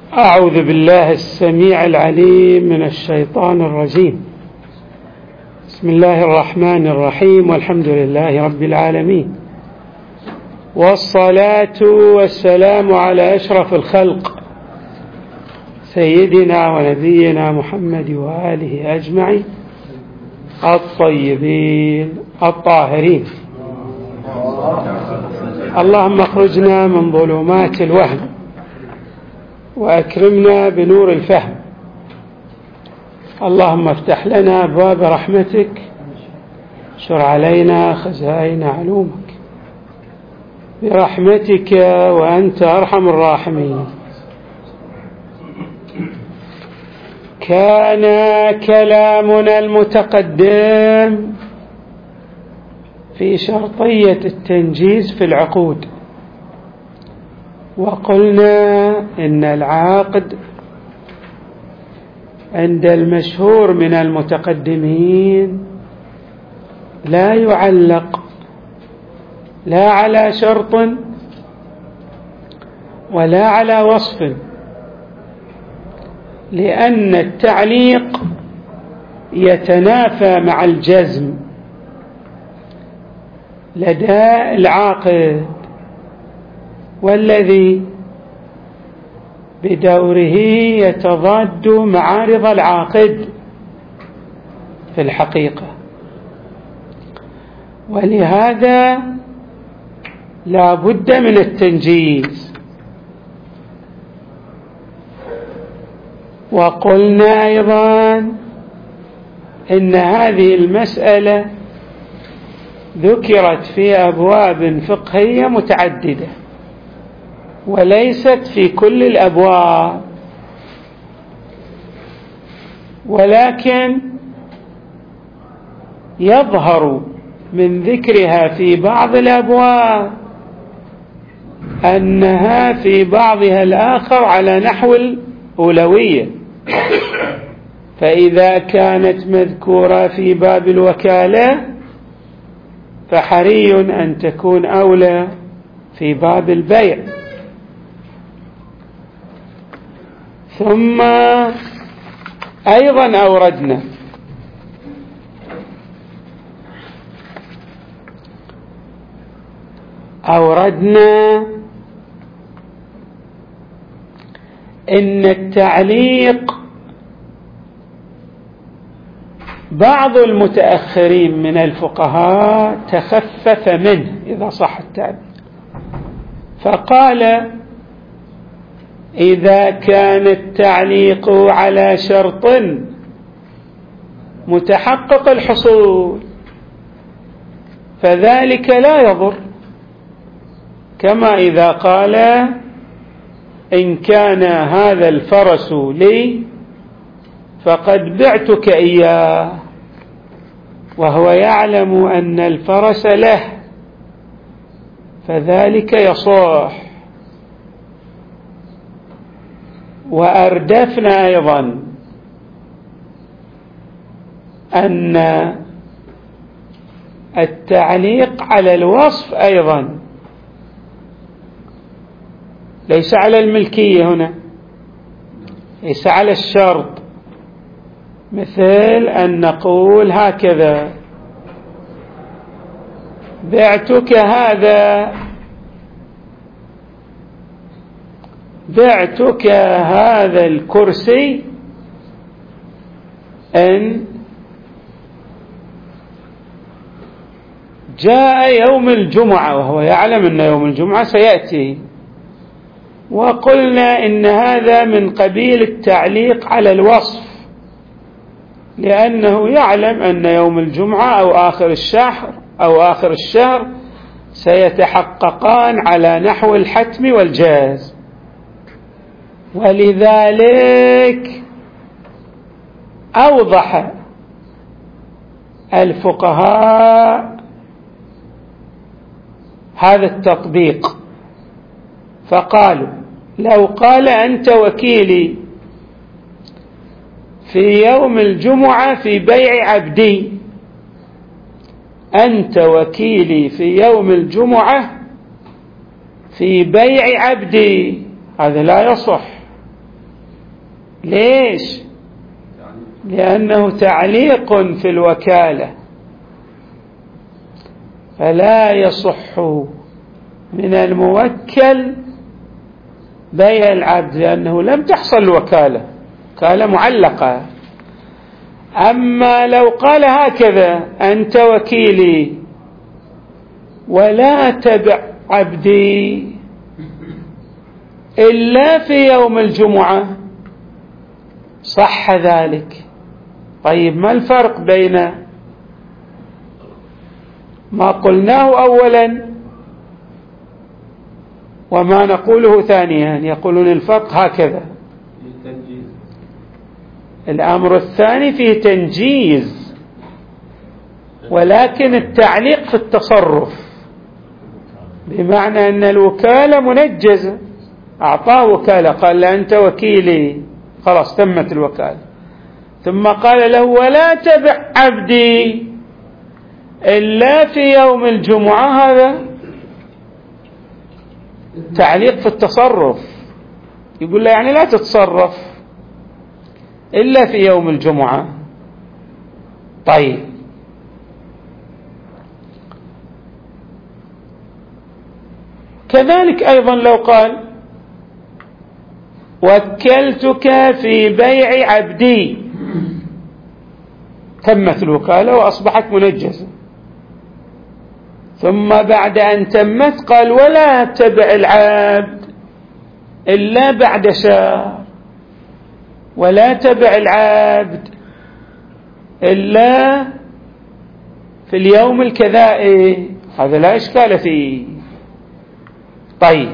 أعوذ بالله السميع العليم من الشيطان الرجيم. بسم الله الرحمن الرحيم، والحمد لله رب العالمين، والصلاة والسلام على أشرف الخلق سيدنا ونبينا محمد وآله أجمعين الطيبين الطاهرين. اللهم اخرجنا من ظلمات الوهم وأكرمنا بنور الفهم. اللهم افتح لنا أبواب رحمتك، شر علينا خزائن علومك برحمتك وأنت أرحم الراحمين. كان كلامنا المتقدم في شرطية التنجيز في العقود، وقلنا إن العقد عند المشهور من المتقدمين لا يعلق لا على شرط ولا على وصف، لأن التعليق يتنافى مع الجزم لدى العاقد، والذي بدوره يتضاد مع رضا العاقد في الحقيقة. ولهذا لا بد من التنجيز. وقلنا أيضا إن هذه المسألة ذكرت في أبواب فقهية متعددة وليست في كل الأبواب، ولكن يظهر من ذكرها في بعض الأبواب أنها في بعضها الآخر على نحو الأولوية. فإذا كانت مذكورة في باب الوكالة فحري أن تكون أولى في باب البيع. ثم أيضا أوردنا إن التعليق بعض المتأخرين من الفقهاء تخفف منه إذا صح التعبير، فقال إذا كان التعليق على شرط متحقق الحصول فذلك لا يضر، كما إذا قال إن كان هذا الفرس لي فقد بعتك إياه، وهو يعلم أن الفرس له، فذلك يصح. وأردفنا أيضا أن التعليق على الوصف أيضا ليس على الملكية هنا، ليس على الشرط، مثل أن نقول هكذا بعتك هذا الكرسي إن جاء يوم الجمعة، وهو يعلم أن يوم الجمعة سيأتي. وقلنا إن هذا من قبيل التعليق على الوصف، لأنه يعلم أن يوم الجمعة أو آخر الشهر سيتحققان على نحو الحتم والجاز. ولذلك أوضح الفقهاء هذا التطبيق، فقالوا لو قال أنت وكيلي في يوم الجمعة في بيع عبدي، أنت وكيلي في يوم الجمعة في بيع عبدي، هذا لا يصح، ليش؟ لأنه تعليق في الوكالة، فلا يصح من الموكل بيع العبد، لأنه لم تحصل الوكالة، وكالة معلقة. أما لو قال هكذا: أنت وكيلي ولا تبع عبدي إلا في يوم الجمعة، صح ذلك. طيب ما الفرق بين ما قلناه أولا وما نقوله ثانيا؟ يقولون الفرق هكذا: الأمر الثاني فيه تنجيز، ولكن التعليق في التصرف، بمعنى أن الوكالة منجزة، أعطاه وكالة، قال له أنت وكيلي، خلاص تمت الوكالة. ثم قال له: ولا تبع عبدي إلا في يوم الجمعة، هذا تعليق في التصرف، يقول له يعني لا تتصرف إلا في يوم الجمعة. طيب، كذلك أيضا لو قال: وكلتك في بيع عبدي، تمت الوكالة وأصبحت منجزة. ثم بعد أن تمت قال: ولا تبع العبد إلا بعد شهر، ولا تبع العبد إلا في اليوم الكذائي، هذا لا إشكال فيه. طيب،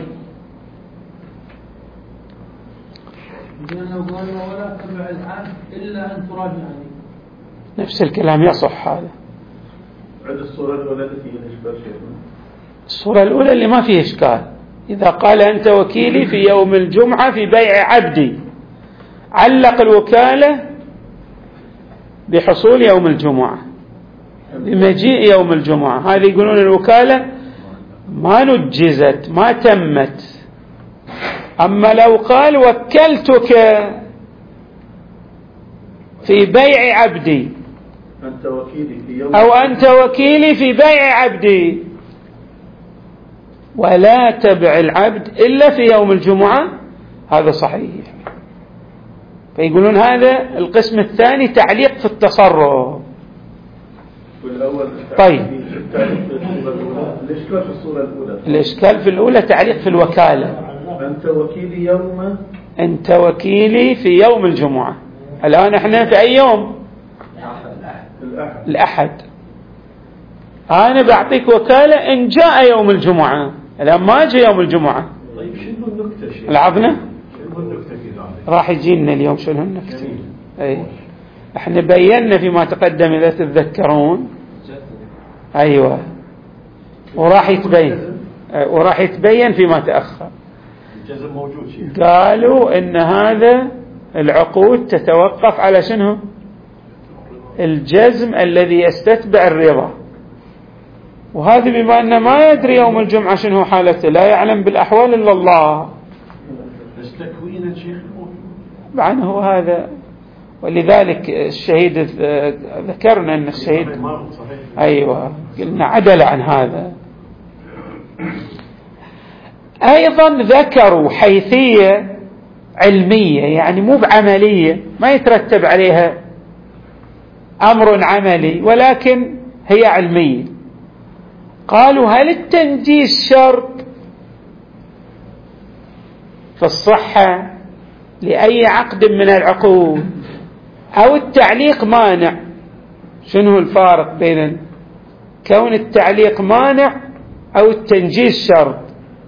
لو قال ولا تبع العبد إلا أن تراجعني، نفس الكلام يصح هذا. عند الصورة الأولى فيه إشكال شيخنا؟ الصورة الأولى اللي ما فيه إشكال، إذا قال أنت وكيلي في يوم الجمعة في بيع عبدي، علق الوكالة بحصول يوم الجمعة، بمجيء يوم الجمعة، هذه يقولون الوكالة ما نجزت، ما تمت. أما لو قال: وكلتك في بيع عبدي، أنت وكيلي في يوم، أو أنت وكيلي في بيع عبدي، ولا تبع العبد إلا في يوم الجمعة، هذا صحيح. فيقولون هذا القسم الثاني تعليق في التصرف. طيب، الإشكال في الصورة الأولى، الإشكال في الأولى تعليق في الوكالة: أنت وكيلي يوم، أنت وكيلي في يوم الجمعة. الآن احنا في أي يوم؟ الأحد. أنا بعطيك وكالة إن جاء يوم الجمعة، الآن ما جاء يوم الجمعة. طيب شنو النكتة شيء؟ لعبنا؟ شنو النكتة في ذلك؟ راح يجينا اليوم شنو النكتة. أي احنا بينا فيما تقدم إذا تتذكرون. أيوة، وراح يتبين فيما تأخر. الجزم موجود شيء. قالوا إن هذا العقود تتوقف على شنو؟ الجزم الذي يستتبع الرضا، وهذا بما أنه ما يدري يوم الجمعة شنو حالته، لا يعلم بالأحوال إلا الله. بس تكوين الشيخ طبعا هو هذا، ولذلك الشهيد ذكرنا أن الشهيد أيوة قلنا عدل عن هذا. أيضا ذكروا حيثية علمية، يعني مو بعملية، ما يترتب عليها أمر عملي، ولكن هي علمية. قالوا: هل التنجيز شرط في الصحة لأي عقد من العقود، أو التعليق مانع؟ شنو الفارق بين كون التعليق مانع أو التنجيز شرط؟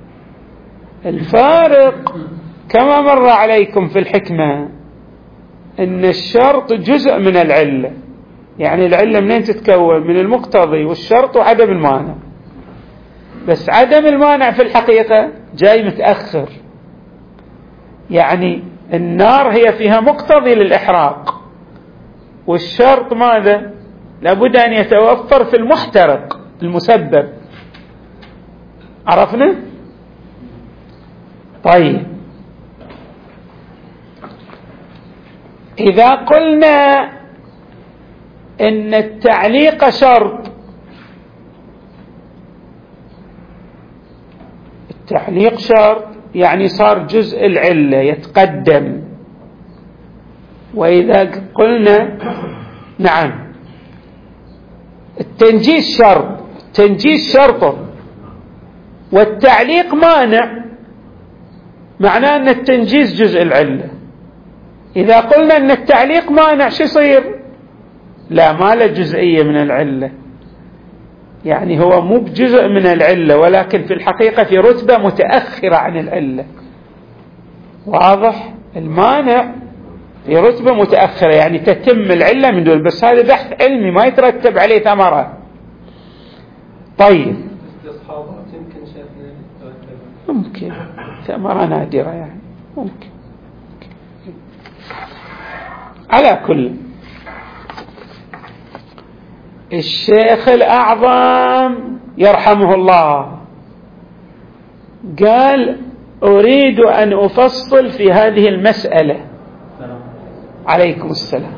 الفارق كما مر عليكم في الحكمة إن الشرط جزء من العلة، يعني العلة منين تتكون؟ من المقتضي والشرط وعدم المانع، بس عدم المانع في الحقيقة جاي متأخر. يعني النار هي فيها مقتضي للإحراق، والشرط ماذا؟ لابد أن يتوفر في المحترق المسبب. عرفنا؟ طيب، إذا قلنا إن التعليق شرط، التعليق شرط يعني صار جزء العلة يتقدم. وإذا قلنا نعم التنجيز شرط، التنجيز شرط والتعليق مانع، معناه أن التنجيز جزء العلة. إذا قلنا أن التعليق مانع شو يصير؟ لا، ما له جزئية من العلة، يعني هو مو بجزء من العلة ولكن في الحقيقة في رتبة متأخرة عن العلة. واضح؟ المانع في رتبة متأخرة، يعني تتم العلة من دول، بس هذا بحث علمي ما يترتب عليه ثمرة. طيب استصحابات يمكن شايفنا ممكن ثمرة نادرة يعني ممكن. على كل، الشيخ الأعظم يرحمه الله قال أريد أن أفصل في هذه المسألة. عليكم السلام.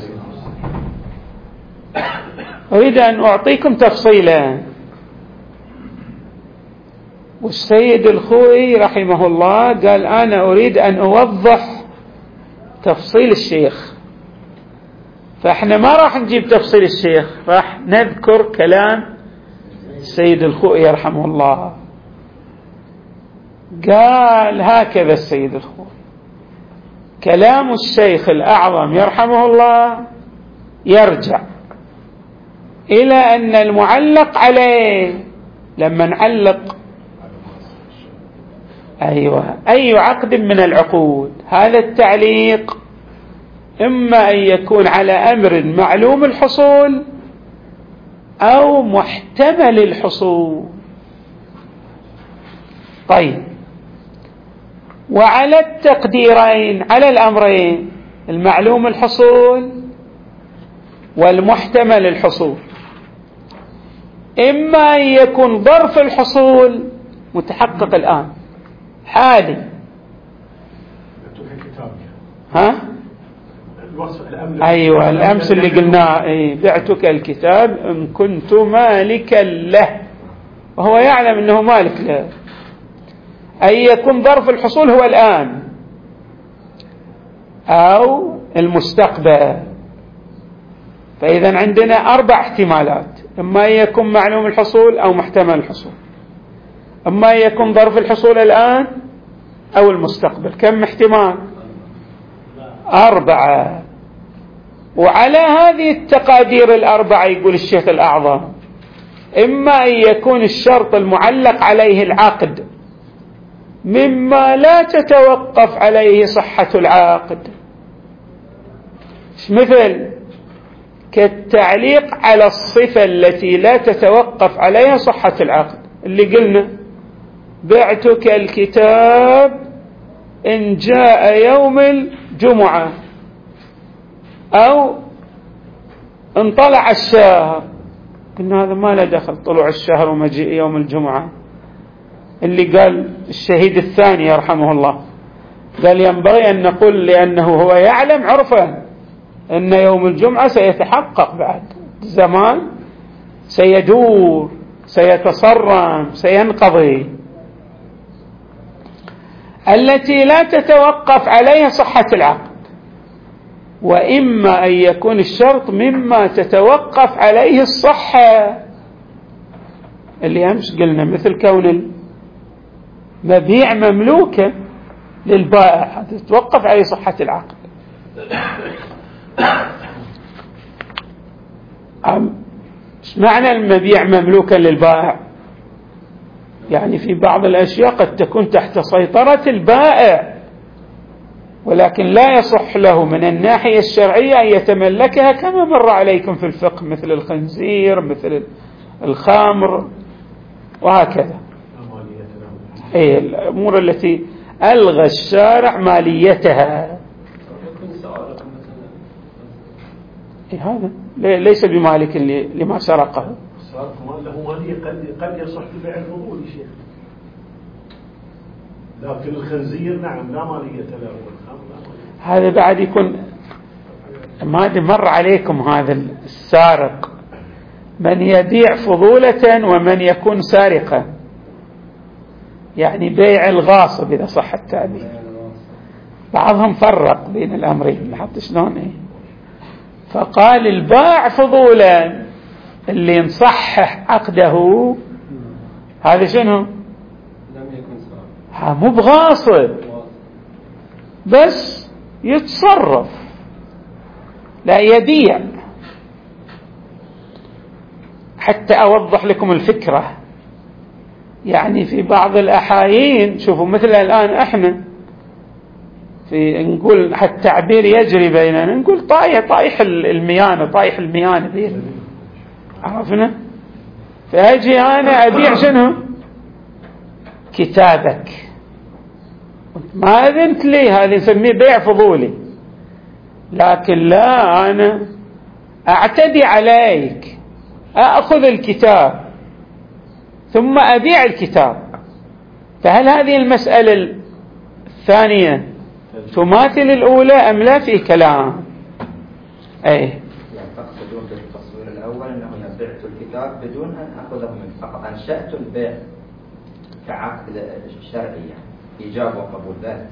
أريد أن أعطيكم تفصيلا. والسيد الخوئي رحمه الله قال أنا أريد أن أوضح تفصيل الشيخ، فإحنا ما راح نجيب تفصيل الشيخ، راح نذكر كلام السيد الخوئي رحمه الله. قال هكذا السيد الخوئي: كلام الشيخ الأعظم يرحمه الله يرجع إلى أن المعلق عليه، لما نعلق أي عقد من العقود، هذا التعليق إما أن يكون على أمر معلوم الحصول أو محتمل الحصول. طيب، وعلى التقديرين، على الأمرين، المعلوم الحصول والمحتمل الحصول، إما أن يكون ظرف الحصول متحقق الآن حالي. ها؟ أيوة الأمس اللي قلناه، بعتك الكتاب إن كنت مالكا له، وهو يعلم أنه مالك له. أن يكون ظرف الحصول هو الآن أو المستقبل. فإذا عندنا 4 احتمالات: إما أن يكون معلوم الحصول أو محتمل الحصول، إما أن يكون ظرف الحصول الآن أو المستقبل. كم احتمال؟ 4. وعلى هذه التقادير ال4 يقول الشيخ الأعظم إما أن يكون الشرط المعلق عليه العقد مما لا تتوقف عليه صحة العقد، مثل كالتعليق على الصفة التي لا تتوقف عليها صحة العقد، اللي قلنا بعتك الكتاب إن جاء يوم الجمعة أو إن طلع الشهر. قلنا هذا ما له دخل طلوع الشهر ومجيء يوم الجمعة. اللي قال الشهيد الثاني يرحمه الله قال ينبغي أن نقول لأنه هو يعلم عرفا أن يوم الجمعة سيتحقق، بعد زمان سيدور سيتصرم سينقضي، التي لا تتوقف عليها صحة العقد. وإما أن يكون الشرط مما تتوقف عليه الصحة، اللي أمس قلنا مثل كون المبيع مملوكا للبائع، هذا تتوقف عليه صحة العقد. ايش معنى المبيع مملوكا للبائع؟ يعني في بعض الأشياء قد تكون تحت سيطرة البائع ولكن لا يصح له من الناحية الشرعية أن يتملكها، كما مر عليكم في الفقه، مثل الخنزير، مثل الخمر وهكذا. الأمور التي ألغى الشارع ماليتها. هذا ليس بمالك لما سرقه. له مالية قد يصح في بيع الفضول يا شيخ، لكن الخنزير نعم لا مالية له، والخمر لا مالية. هذا بعد يكون ما مر عليكم هذا السارق من يبيع فضولة ومن يكون سارقا، يعني بيع الغاصب إذا صح التعبير. بعضهم فرق بين الأمرين، لاحظت شلون إيه؟ فقال الباع فضولا اللي نصحح عقده هذا شنو؟ لم يكن سارق، مو بغاصب بس يتصرف، لا يبيع. حتى أوضح لكم الفكرة، يعني في بعض الأحايين شوفوا مثل الآن احنا في نقول حتى التعبير يجري بيننا، نقول طايح الميانة، طايح الميانة بيننا، عرفنا؟ فأجي أنا أبيع شنو؟ كتابك، ما أذنت لي، هذا نسميه بيع فضولي. لكن لا، أنا أعتدي عليك، أخذ الكتاب ثم أبيع الكتاب. فهل هذه المسألة الثانية تماثل الأولى أم لا؟ في كلام. يعني تقصدون بالتصوير الأول أنه بعت الكتاب بدون أن أخذه منه، فقط أنشأت البيع كعقد شرعي، يعني إيجاب وقبول ذلك.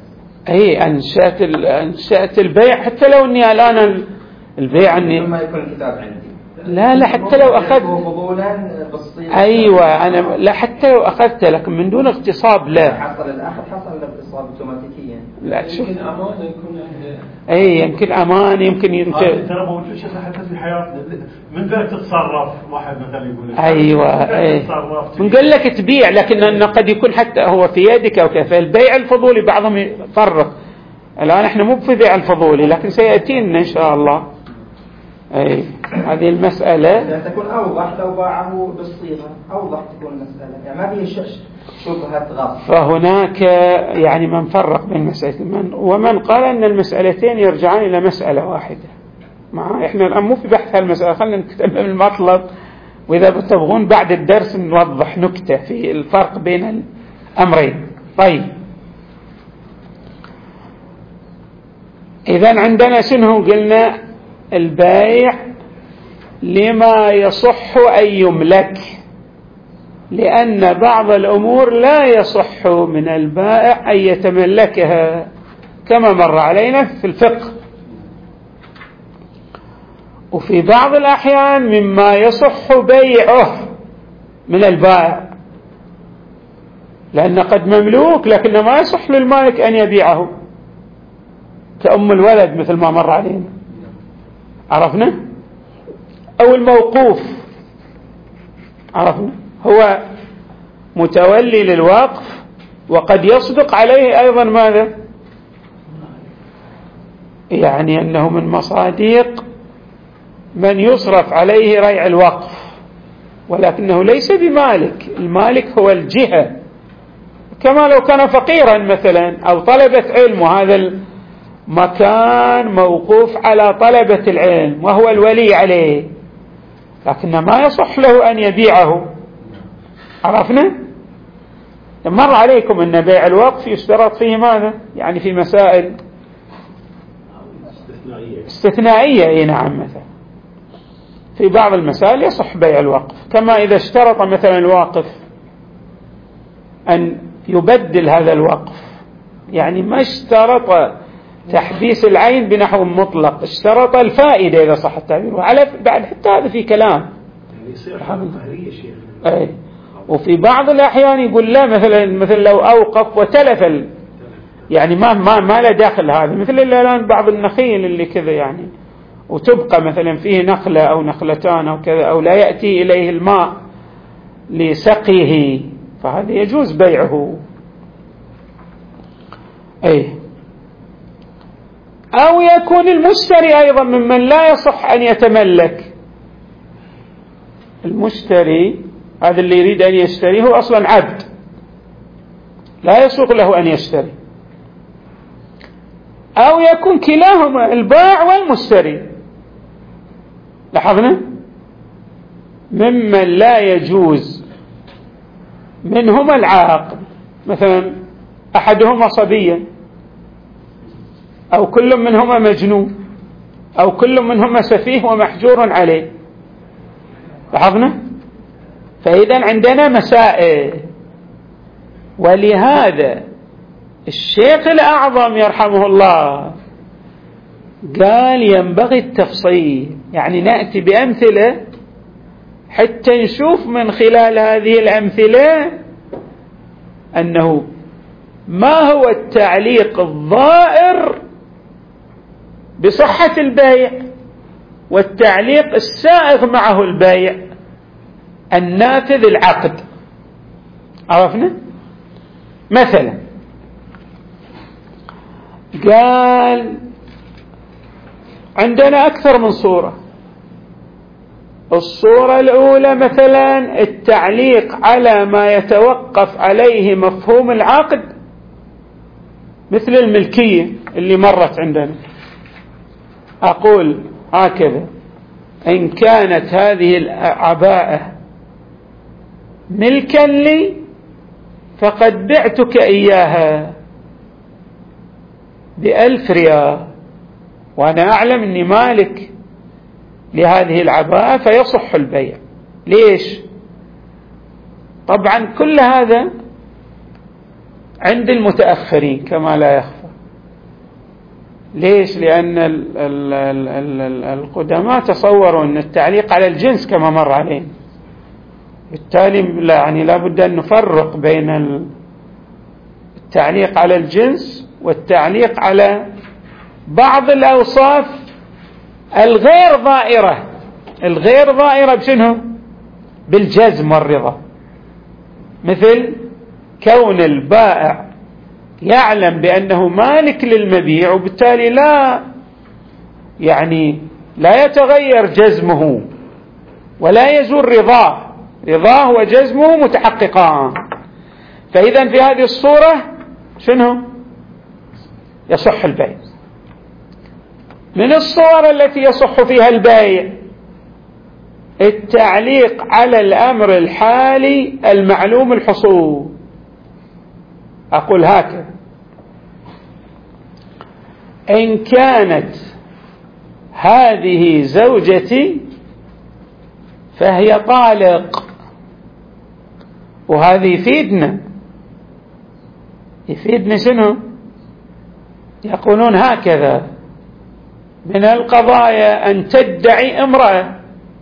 أنشأت البيع، حتى لو أني الآن البيع أني ما يكون الكتاب عندي، لا حتى لو أخذت أيوة أنا لا، حتى لو أخذته لكن من دون اغتصاب لا. حصل الأخذ، حصل الاغتصاب اوتوماتيكيا. لا شوف، يمكن أمان يكون يمكن أمان، يمكن ترى موجود شيء حتى في حياتنا، من ذلك تتصرف واحد مثلا يقول نقول لك تبيع، لكن أنه قد يكون حتى هو في يدك أو كذا. البيع الفضولي بعضهم يفرق، الآن احنا مو في بيع الفضولي لكن سيأتينا إن شاء الله. هذه المسألة تكون أوضح لو باعه بالصيغة، أوضح تكون المسألة، يعني ما فيه شبهة غصب. فهناك يعني من فرق بين مسألة ومن قال أن المسألتين يرجعان إلى مسألة واحدة. إحنا الآن مو في بحث هالمسألة، خلينا نتكلم المطلب، وإذا تبغون بعد الدرس نوضح نكتة في الفرق بين الأمرين. طيب، إذن عندنا شنو قلنا؟ البيع لما يصح أن يملك، لأن بعض الأمور لا يصح من البائع أن يتملكها كما مر علينا في الفقه. وفي بعض الأحيان مما يصح بيعه من البائع، لأن قد مملوك لكن ما يصح للمالك أن يبيعه، كأم الولد مثل ما مر علينا، عرفنا؟ أو الموقوف، عرفنا؟ هو متولي للوقف وقد يصدق عليه أيضا ماذا؟ يعني أنه من مصادق من يصرف عليه ريع الوقف، ولكنه ليس بمالك، المالك هو الجهة، كما لو كان فقيرا مثلا أو طلبة علم، وهذا المكان موقوف على طلبة العلم وهو الولي عليه، لكن ما يصح له أن يبيعه. عرفنا؟ مر عليكم أن بيع الوقف يشترط فيه ماذا؟ يعني في مسائل استثنائية. نعم، مثلا في بعض المسائل يصح بيع الوقف، كما إذا اشترط مثلا الواقف أن يبدل هذا الوقف، يعني ما اشترط تحبيس العين بنحو مطلق، اشترط الفائدة إذا صح التعبير. وعلى بعد حتى هذا في كلام، يعني يصير قهرية شيخ. وفي بعض الأحيان يقول لا، مثل لو أوقف وتلف يعني ما له داخل هذا، مثل الآن بعض النخيل اللي كذا يعني، وتبقى مثلا فيه نخلة أو نخلتان أو كذا، أو لا يأتي إليه الماء لسقيه، فهذا يجوز بيعه. أو يكون المشتري أيضا ممن لا يصح أن يتملك. المشتري هذا اللي يريد أن يشتري هو أصلا عبد، لا يسوق له أن يشتري. أو يكون كلاهما، البائع والمشتري، لاحظنا، ممن لا يجوز منهما العقد، مثلا أحدهما صبيا أو كل منهما مجنون أو كل منهما سفيه ومحجور عليه. لاحظنا؟ فإذا عندنا مسائل، ولهذا الشيخ الأعظم يرحمه الله قال ينبغي التفصيل، يعني نأتي بأمثلة حتى نشوف من خلال هذه الأمثلة أنه ما هو التعليق الظاهر بصحة البيع والتعليق السائغ معه البيع النافذ العقد. عرفنا؟ مثلا قال عندنا أكثر من صورة. الصورة الأولى مثلا التعليق على ما يتوقف عليه مفهوم العقد، مثل الملكية اللي مرت عندنا. أقول هكذا: إن كانت هذه العباءة ملكا لي فقد بعتك إياها ب1000 ريال، وأنا أعلم أني مالك لهذه العباءة، فيصح البيع. ليش؟ طبعا كل هذا عند المتأخرين كما لا يخفى. ليش؟ لأن القدماء تصوروا أن التعليق على الجنس كما مر علينا، بالتالي يعني لا بد أن نفرق بين التعليق على الجنس والتعليق على بعض الأوصاف الغير ظاهرة. الغير ظاهرة بشنو؟ بالجزم والرضا، مثل كون البائع يعلم بأنه مالك للمبيع وبالتالي لا يتغير جزمه ولا يزول رضاه وجزمه متحققان. فإذا في هذه الصورة شنو؟ يصح البيع. من الصور التي يصح فيها البيع التعليق على الأمر الحالي المعلوم الحصول. أقول هكذا: إن كانت هذه زوجتي فهي طالق. وهذا يفيدنا شنو؟ يقولون هكذا: من القضايا أن تدعي امرأة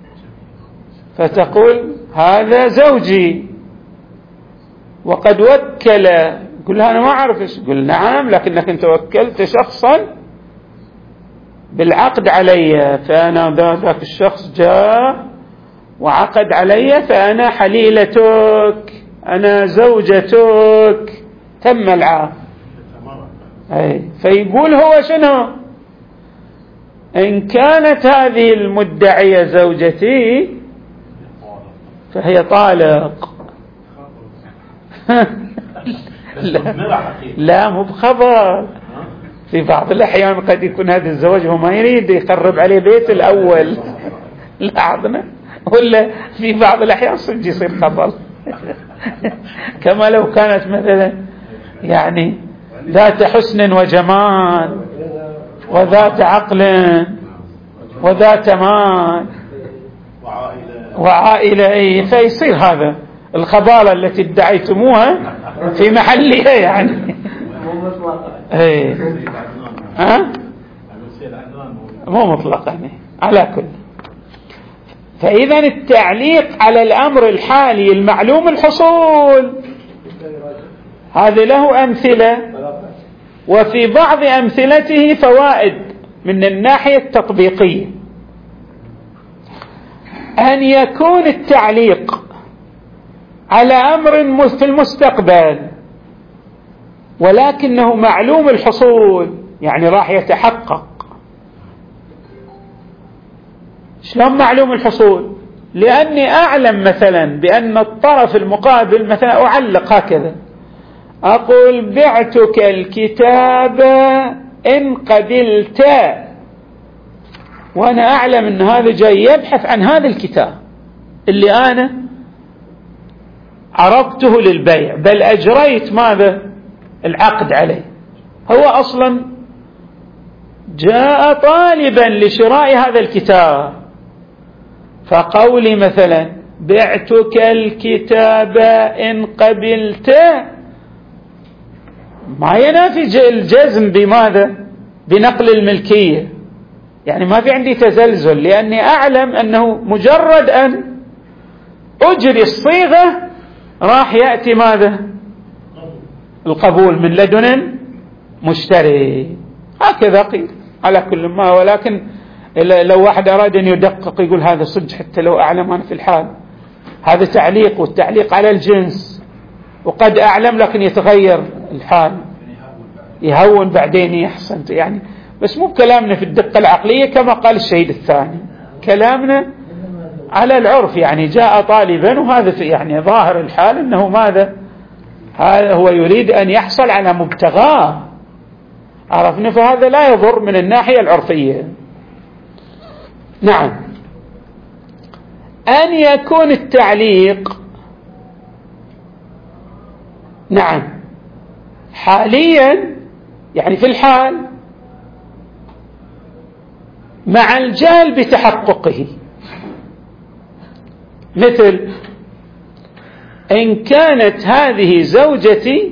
فتقول هذا زوجي وقد وكل، قل لها أنا ما أعرف إيش، قل نعم لكنك أنت وكلت شخصا بالعقد علي، فأنا ذاك الشخص جاء وعقد علي فأنا حليلتك، أنا زوجتك، تم العقد. فيقول هو شنو؟ إن كانت هذه المدعية زوجتي فهي طالق. لا مو بخبر. في بعض الأحيان قد يكون هذا الزواج هو ما يريد يقرب عليه بيت الأول، لاحظنا، ولا في بعض الأحيان صدق يصير خبر. كما لو كانت مثلا ذات حسن وجمال وذات عقل وذات مال وعائلة، فيصير هذا الخبالة التي ادعيتموها في محلها مو مطلقا على كل. فإذا التعليق على الأمر الحالي المعلوم الحصول هذا له أمثلة، وفي بعض أمثلته فوائد من الناحية التطبيقية. أن يكون التعليق على أمر في المستقبل ولكنه معلوم الحصول، راح يتحقق. شلون معلوم الحصول؟ لأني أعلم مثلا بأن الطرف المقابل، مثلا أعلق هكذا، أقول بعتك الكتاب إن قبلت، وأنا أعلم أن هذا جاي يبحث عن هذا الكتاب اللي أنا عرضته للبيع، بل أجريت ماذا؟ العقد عليه. هو أصلا جاء طالبا لشراء هذا الكتاب، فقولي مثلا بعتك الكتاب إن قبلت ما ينافي الجزم بماذا؟ بنقل الملكية. يعني ما في عندي تزلزل، لأني أعلم أنه مجرد أن أجري الصيغة راح يأتي ماذا؟ القبول من لدن مشتري. هكذا قيل على كل ما. ولكن لو واحد أراد أن يدقق يقول هذا صدق، حتى لو أعلم أنا في الحال هذا تعليق، والتعليق على الجنس، وقد أعلم لكن يتغير الحال، يهون بعدين يحسن يعني. بس مو بكلامنا في الدقة العقلية كما قال الشهيد الثاني، كلامنا على العرف. يعني جاء طالبا، وهذا يعني ظاهر الحال أنه ماذا؟ هذا هو يريد أن يحصل على مبتغاه، عرفنا، فهذا لا يضر من الناحية العرفية. نعم. أن يكون التعليق نعم حاليا، يعني في الحال، مع الجهل بتحققه. مثل إن كانت هذه زوجتي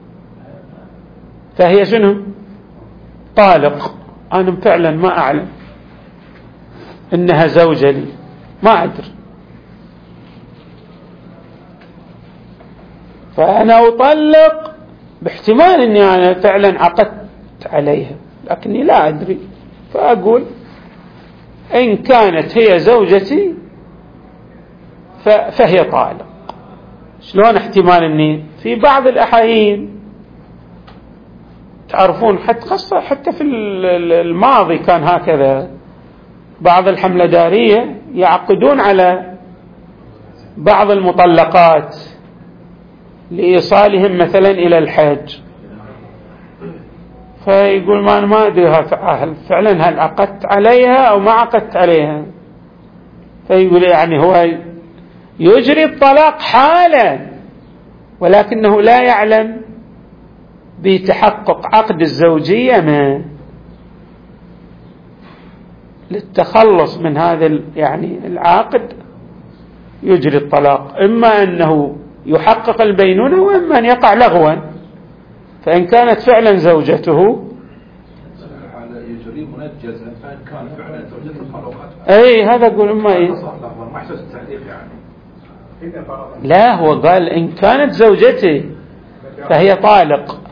فهي شنو؟ طالق. أنا فعلا ما أعلم إنها زوجة لي، ما أدري، فأنا أطلق باحتمال أني أنا فعلا عقدت عليها لكني لا أدري، فأقول إن كانت هي زوجتي فهي طالق. شلون احتمال أني في بعض الأحايين تعرفون حتى في الماضي كان هكذا، بعض الحملة دارية يعقدون على بعض المطلقات لإيصالهم مثلا إلى الحج، فيقول ما أدري فعلا هل عقدت عليها أو ما عقدت عليها، فيقول يعني هو يجري الطلاق حالا ولكنه لا يعلم بتحقق عقد الزوجية ما للتخلص من هذا يعني العاقد يجري الطلاق، إما أنه يحقق البينونة وإما أن يقع لغوا. فإن كانت فعلا زوجته يجري منجزا، فإن كان فعلا زوجته طلقت. أي هذا أقول إما إيه؟ ما يحتاج التعليق يعني. لا، هو قال إن كانت زوجتي فهي طالق،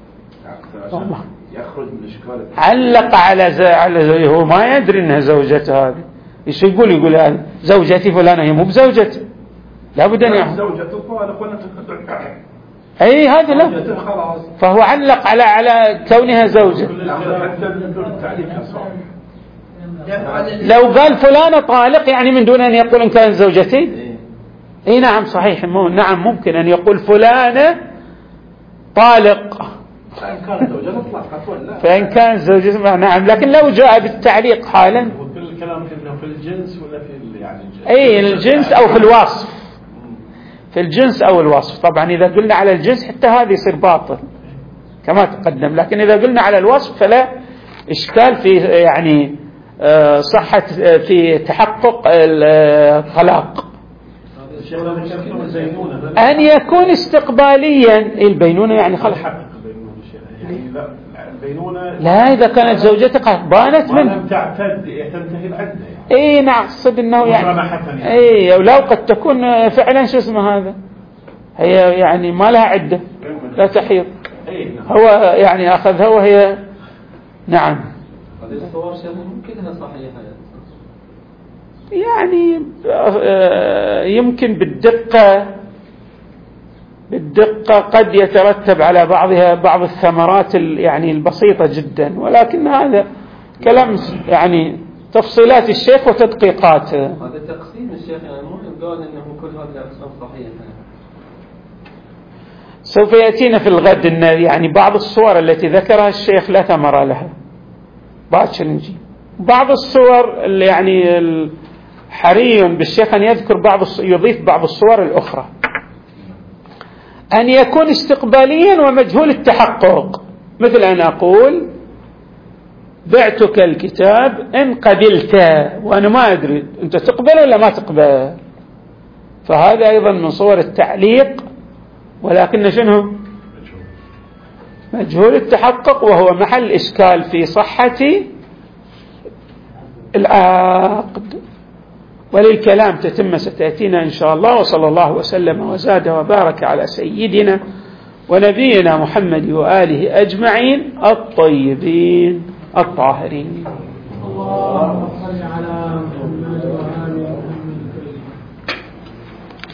يخرج من إشكال. علق على زوجته، هو ما يدري أنها زوجته. هذه إيش يقول هذه زوجتي فلانة، هي مو بزوجتي، لابد أن يعرف زوجته طالق ولا أي هذا لا، فهو علق على كونها زوجة. لو قال فلانة طالق يعني من دون أن يقول إن كانت زوجتي. اي نعم صحيح، نعم ممكن أن يقول فلانة طالق فإن كانت زوجته نعم، لكن لو جاء بالتعليق حالا كل الكلام انه في الجنس ولا في يعني اي الجنس او في الوصف، في الجنس او الوصف. طبعا اذا قلنا على الجنس حتى هذا يصير باطل كما تقدم، لكن اذا قلنا على الوصف فلا اشكال في يعني صحة في تحقق الطلاق. أن يكون استقباليا. البينونة يعني خلق لا، إذا كانت زوجتك بانت من تنتهي العدة اي نعم، صد انه يعني اي ولو قد تكون فعلا شو اسمه هذا، هي يعني ما لها عدة لا تحيض، هو يعني أخذها وهي نعم. هذه الصور كلها صحيحة يعني يمكن بالدقة قد يترتب على بعضها بعض الثمرات يعني البسيطة جدا، ولكن هذا كلام يعني تفصيلات الشيخ وتدقيقاته. هذا تقسيم الشيخ يعني مو قال انه كل هذه الاقسام صحيحة. سوف يأتينا في الغد ان يعني بعض الصور التي ذكرها الشيخ لا ثمر لها، باكر نجي بعض الصور اللي يعني حري بالشيخ أن يذكر يضيف بعض الصور الأخرى. أن يكون استقباليا ومجهول التحقق، مثل أن أقول بعتك الكتاب إن قبلت، وأنا ما أدري أنت تقبل ولا ما تقبل. فهذا أيضا من صور التعليق، ولكن شنو مجهول التحقق، وهو محل إشكال في صحة العقد. وللكلام تتم ستأتينا إن شاء الله. وصلى الله وسلم وزاد وبارك على سيدنا ونبينا محمد وآله أجمعين الطيبين الطاهرين.